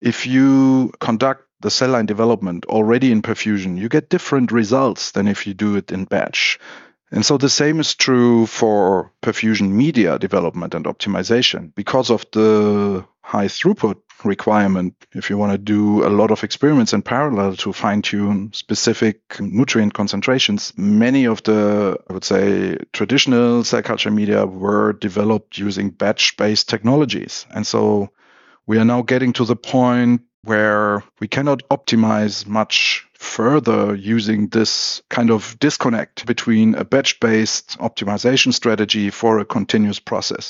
if you conduct the cell line development already in perfusion, you get different results than if you do it in batch. And so the same is true for perfusion media development and optimization. Because of the high throughput requirement, if you want to do a lot of experiments in parallel to fine-tune specific nutrient concentrations, many of the, I would say, traditional cell culture media were developed using batch-based technologies. And so we are now getting to the point where we cannot optimize much further using this kind of disconnect between a batch-based optimization strategy for a continuous process.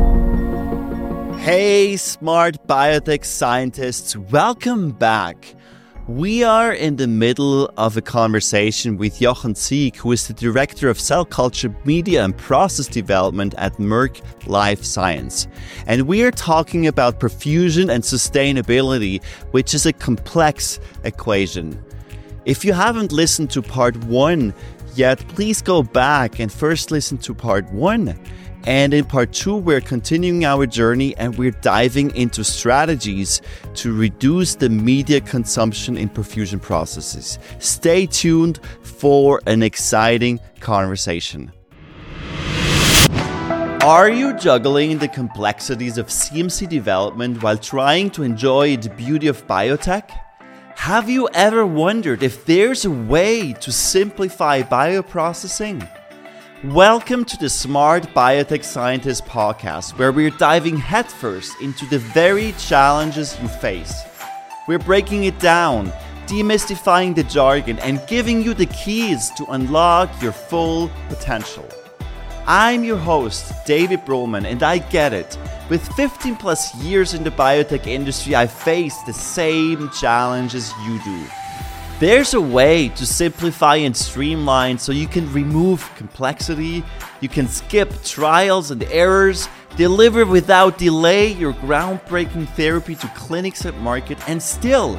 Hey, smart biotech scientists, welcome back. We are in the middle of a conversation with Jochen Sieg, who is the Director of Cell Culture Media and Process Development at Merck Life Science. And we are talking about perfusion and sustainability, which is a complex equation. If you haven't listened to part 1 yet, please go back and first listen to part 1. And in part 2, we're continuing our journey and we're diving into strategies to reduce the media consumption in perfusion processes. Stay tuned for an exciting conversation. Are you juggling the complexities of CMC development while trying to enjoy the beauty of biotech? Have you ever wondered if there's a way to simplify bioprocessing? Welcome to the Smart Biotech Scientist podcast, where we're diving headfirst into the very challenges you face. We're breaking it down, demystifying the jargon, and giving you the keys to unlock your full potential. I'm your host, David Brühlmann, and I get it. With 15 plus years in the biotech industry, I face the same challenges you do. There's a way to simplify and streamline so you can remove complexity, you can skip trials and errors, deliver without delay your groundbreaking therapy to clinics and market, and still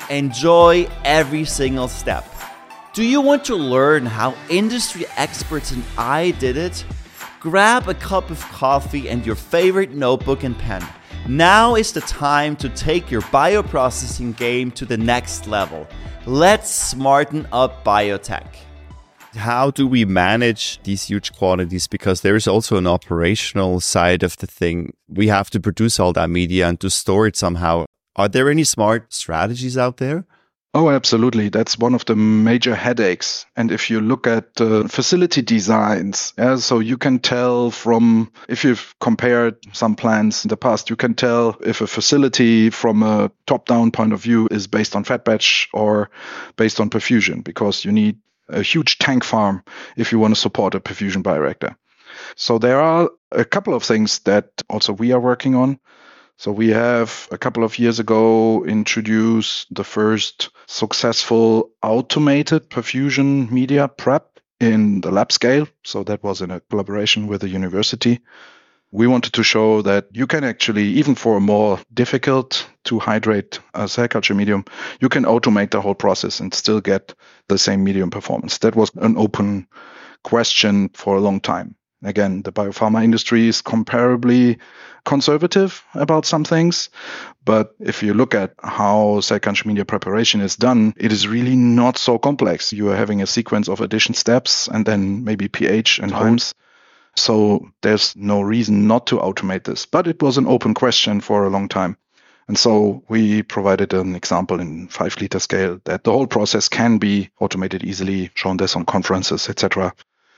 enjoy every single step. Do you want to learn how industry experts and I did it? Grab a cup of coffee and your favorite notebook and pen. Now is the time to take your bioprocessing game to the next level. Let's smarten up biotech. How do we manage these huge quantities? Because there is also an operational side of the thing. We have to produce all that media and to store it somehow. Are there any smart strategies out there? Oh, absolutely. That's one of the major headaches. And if you look at facility designs, so you can tell from, if you've compared some plants in the past, you can tell if a facility from a top-down point of view is based on fat batch or based on perfusion, because you need a huge tank farm if you want to support a perfusion bioreactor. So there are a couple of things that also we are working on. So we have a couple of years ago introduced the first successful automated perfusion media prep in the lab scale. So that was in a collaboration with a university. We wanted to show that you can actually, even for a more difficult to hydrate cell culture medium, you can automate the whole process and still get the same medium performance. That was an open question for a long time. Again, the biopharma industry is comparably conservative about some things, but if you look at how cell culture media preparation is done, it is really not so complex. You are having a sequence of addition steps and then maybe pH and times. So there's no reason not to automate this, but it was an open question for a long time. And so we provided an example in 5-liter scale that the whole process can be automated easily, shown this on conferences, etc.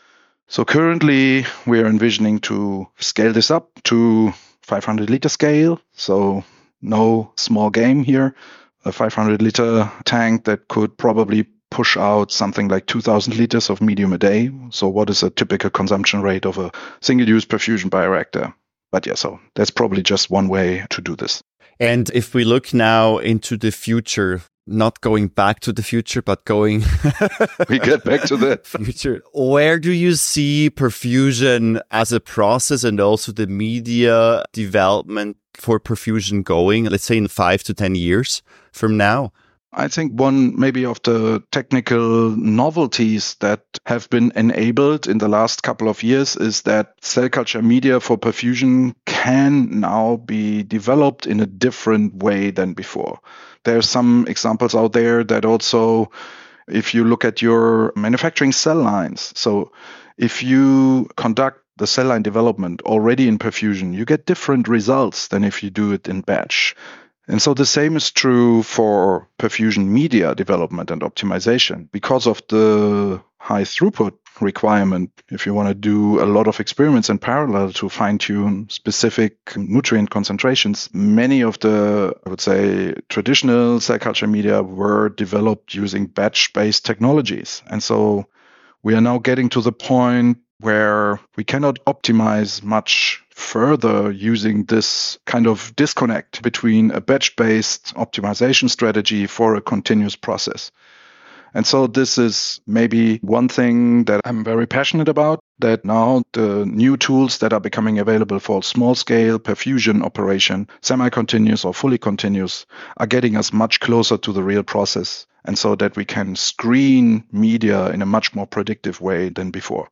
So currently, we are envisioning to scale this up to 500-liter scale. So no small game here. A 500-liter tank that could probably push out something like 2,000 liters of medium a day. So what is a typical consumption rate of a single-use perfusion bioreactor? But yeah, so that's probably just one way to do this. And if we look now into the future, not going back to the future, but going we get back to the future. Where do you see perfusion as a process and also the media development for perfusion going, let's say in 5 to 10 years from now? I think one maybe of the technical novelties that have been enabled in the last couple of years is that cell culture media for perfusion can now be developed in a different way than before. There are some examples out there that also, if you look at your manufacturing cell lines, so if you conduct the cell line development already in perfusion, you get different results than if you do it in batch. And so the same is true for perfusion media development and optimization. Because of the high throughput requirement, if you want to do a lot of experiments in parallel to fine-tune specific nutrient concentrations, many of the, I would say, traditional cell culture media were developed using batch-based technologies. And so we are now getting to the point where we cannot optimize much further using this kind of disconnect between a batch-based optimization strategy for a continuous process. And so this is maybe one thing that I'm very passionate about, that now the new tools that are becoming available for small-scale perfusion operation, semi-continuous or fully continuous, are getting us much closer to the real process, and so that we can screen media in a much more predictive way than before.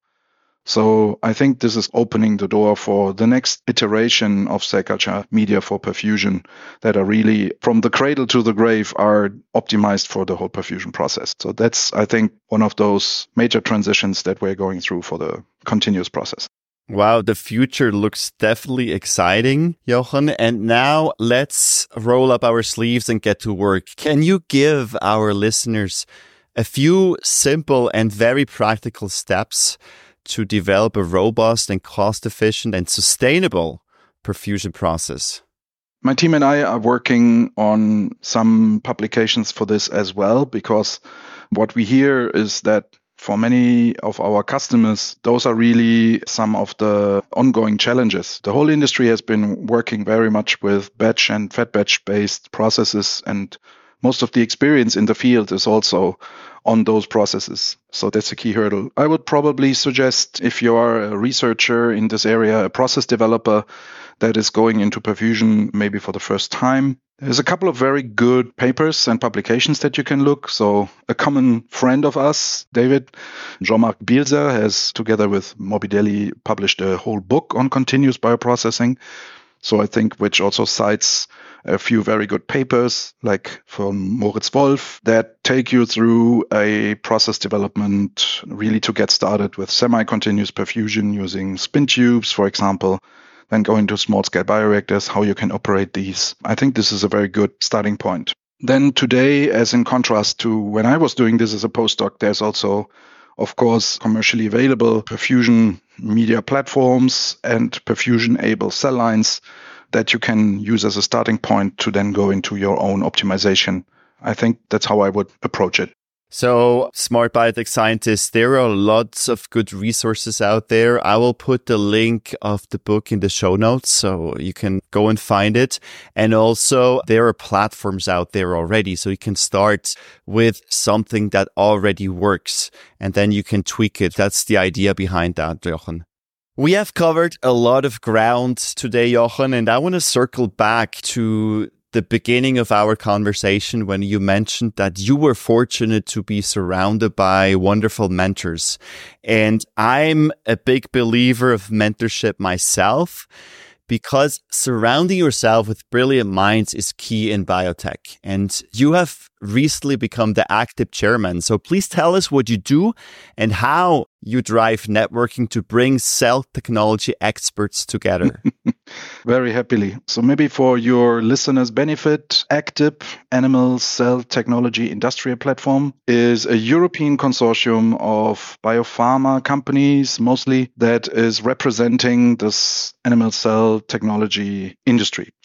So I think this is opening the door for the next iteration of cell culture media for perfusion that are really from the cradle to the grave are optimized for the whole perfusion process. So that's, I think, one of those major transitions that we're going through for the continuous process. Wow, the future looks definitely exciting, Jochen. And now let's roll up our sleeves and get to work. Can you give our listeners a few simple and very practical steps to develop a robust and cost-efficient and sustainable perfusion process? My team and I are working on some publications for this as well, because what we hear is that for many of our customers, those are really some of the ongoing challenges. The whole industry has been working very much with batch and fed batch based processes, and most of the experience in the field is also on those processes. So that's a key hurdle. I would probably suggest, if you are a researcher in this area, a process developer that is going into perfusion maybe for the first time, there's a couple of very good papers and publications that you can look. So a common friend of us, David, Jean-Marc Bielzer, has, together with Morbidelli, published a whole book on continuous bioprocessing. So I think which also cites a few very good papers, like from Moritz Wolf, that take you through a process development really to get started with semi-continuous perfusion using spin tubes, for example, then going to small-scale bioreactors, how you can operate these. I think this is a very good starting point. Then today, as in contrast to when I was doing this as a postdoc, there's also, of course, commercially available perfusion media platforms and perfusion-able cell lines that you can use as a starting point to then go into your own optimization. I think that's how I would approach it. So, smart biotech scientists, there are lots of good resources out there. I will put the link of the book in the show notes so you can go and find it. And also, there are platforms out there already. So you can start with something that already works and then you can tweak it. That's the idea behind that, Jochen. We have covered a lot of ground today, Jochen, and I want to circle back to the beginning of our conversation when you mentioned that you were fortunate to be surrounded by wonderful mentors. And I'm a big believer of mentorship myself, because surrounding yourself with brilliant minds is key in biotech. And you have recently become the active chairman. So please tell us what you do and how you drive networking to bring cell technology experts together. Very happily. So maybe for your listeners' benefit, ACTIP, Animal Cell Technology Industrial Platform, is a European consortium of biopharma companies, mostly, that is representing this animal cell technology industry.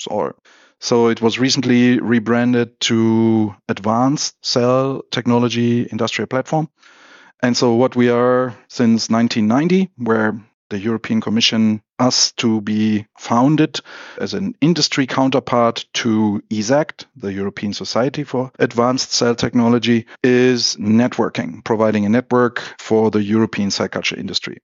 So it was recently rebranded to Advanced Cell Technology Industrial Platform. And so what we are since 1990, where the European Commission asked to be founded as an industry counterpart to ESACT, the European Society for Advanced Cell Technology, is networking, providing a network for the European cell culture industry.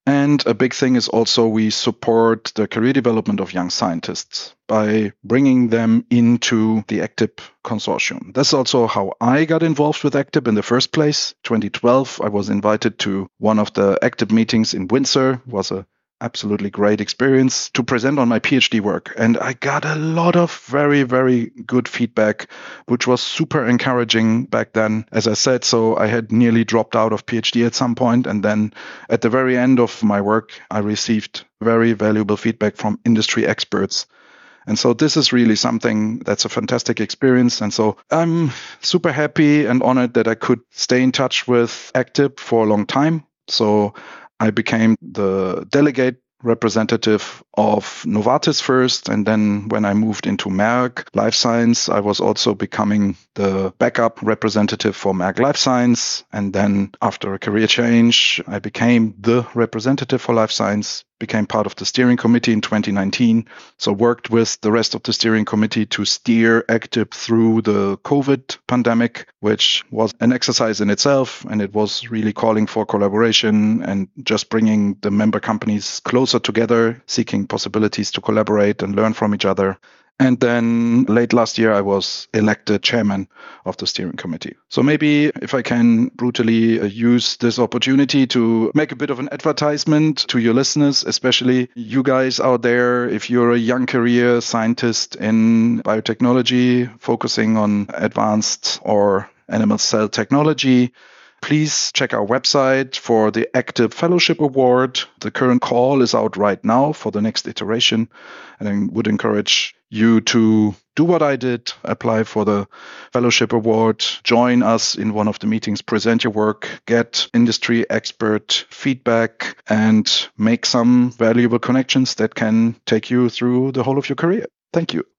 And a big thing is also we support the career development of young scientists by bringing them into the ACTIB consortium. That's also how I got involved with ACTIB in the first place. 2012, I was invited to one of the ACTIB meetings in Windsor. It was a absolutely great experience to present on my PhD work. And I got a lot of very, very good feedback, which was super encouraging back then. As I said, so I had nearly dropped out of PhD at some point. And then at the very end of my work, I received very valuable feedback from industry experts. And so this is really something that's a fantastic experience. And so I'm super happy and honored that I could stay in touch with ACTIB for a long time. So I became the delegate representative of Novartis first, and then when I moved into Merck Life Science, I was also becoming the backup representative for Merck Life Science. And then after a career change, I became the representative for Life Science, became part of the steering committee in 2019. So worked with the rest of the steering committee to steer ACTIB through the COVID pandemic, which was an exercise in itself. And it was really calling for collaboration and just bringing the member companies closer together, seeking possibilities to collaborate and learn from each other. And then late last year, I was elected chairman of the steering committee. So maybe if I can brutally use this opportunity to make a bit of an advertisement to your listeners, especially you guys out there, if you're a young career scientist in biotechnology, focusing on advanced or animal cell technology, please check our website for the ACTIB Fellowship Award. The current call is out right now for the next iteration. And I would encourage you to do what I did, apply for the Fellowship Award, join us in one of the meetings, present your work, get industry expert feedback, and make some valuable connections that can take you through the whole of your career. Thank you.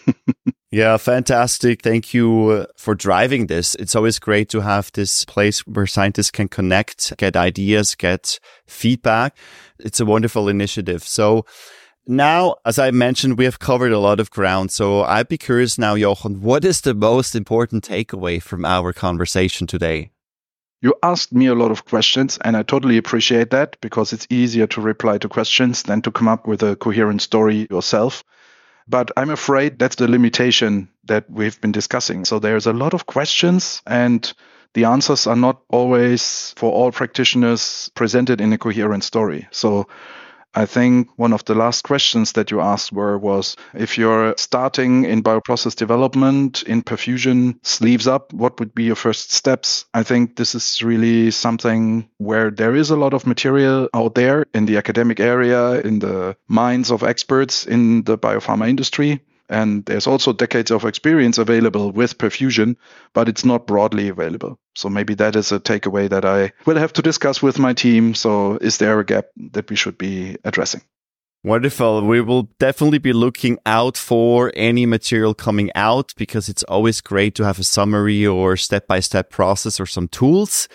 Yeah, fantastic. Thank you for driving this. It's always great to have this place where scientists can connect, get ideas, get feedback. It's a wonderful initiative. So now, as I mentioned, we have covered a lot of ground. So I'd be curious now, Jochen, what is the most important takeaway from our conversation today? You asked me a lot of questions, and I totally appreciate that because it's easier to reply to questions than to come up with a coherent story yourself. But I'm afraid that's the limitation that we've been discussing. So there's a lot of questions, and the answers are not always, for all practitioners, presented in a coherent story. So I think one of the last questions that you asked was, if you're starting in bioprocess development in perfusion, sleeves up, what would be your first steps? I think this is really something where there is a lot of material out there in the academic area, in the minds of experts in the biopharma industry. And there's also decades of experience available with perfusion, but it's not broadly available. So maybe that is a takeaway that I will have to discuss with my team. So is there a gap that we should be addressing? Wonderful. We will definitely be looking out for any material coming out because it's always great to have a summary or step-by-step process or some tools.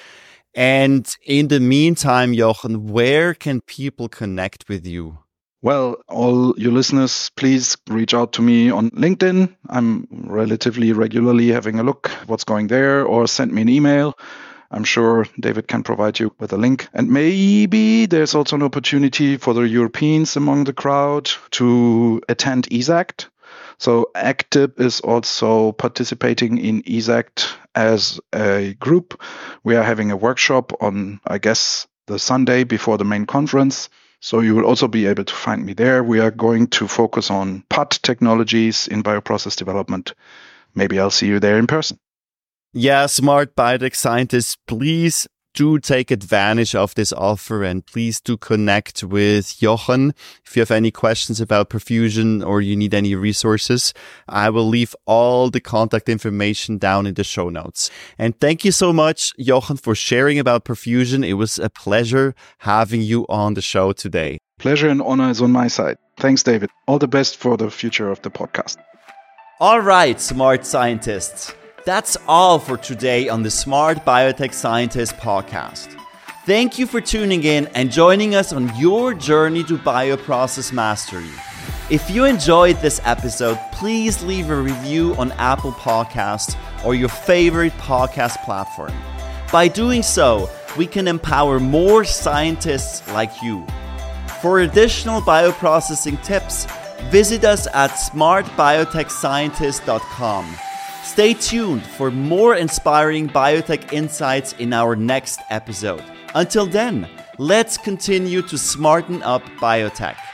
And in the meantime, Jochen, where can people connect with you? Well, all your listeners, please reach out to me on LinkedIn. I'm relatively regularly having a look what's going there, or send me an email. I'm sure David can provide you with a link. And maybe there's also an opportunity for the Europeans among the crowd to attend ESACT. So ACTIB is also participating in ESACT as a group. We are having a workshop on, I guess, the Sunday before the main conference. So you will also be able to find me there. We are going to focus on PAT technologies in bioprocess development. Maybe I'll see you there in person. Yeah, smart biotech scientists, please do take advantage of this offer and please do connect with Jochen. If you have any questions about perfusion or you need any resources, I will leave all the contact information down in the show notes. And thank you so much, Jochen, for sharing about perfusion. It was a pleasure having you on the show today. Pleasure and honor is on my side. Thanks, David. All the best for the future of the podcast. All right, smart scientists. That's all for today on the Smart Biotech Scientist podcast. Thank you for tuning in and joining us on your journey to bioprocess mastery. If you enjoyed this episode, please leave a review on Apple Podcasts or your favorite podcast platform. By doing so, we can empower more scientists like you. For additional bioprocessing tips, visit us at smartbiotechscientist.com. Stay tuned for more inspiring biotech insights in our next episode. Until then, let's continue to smarten up biotech.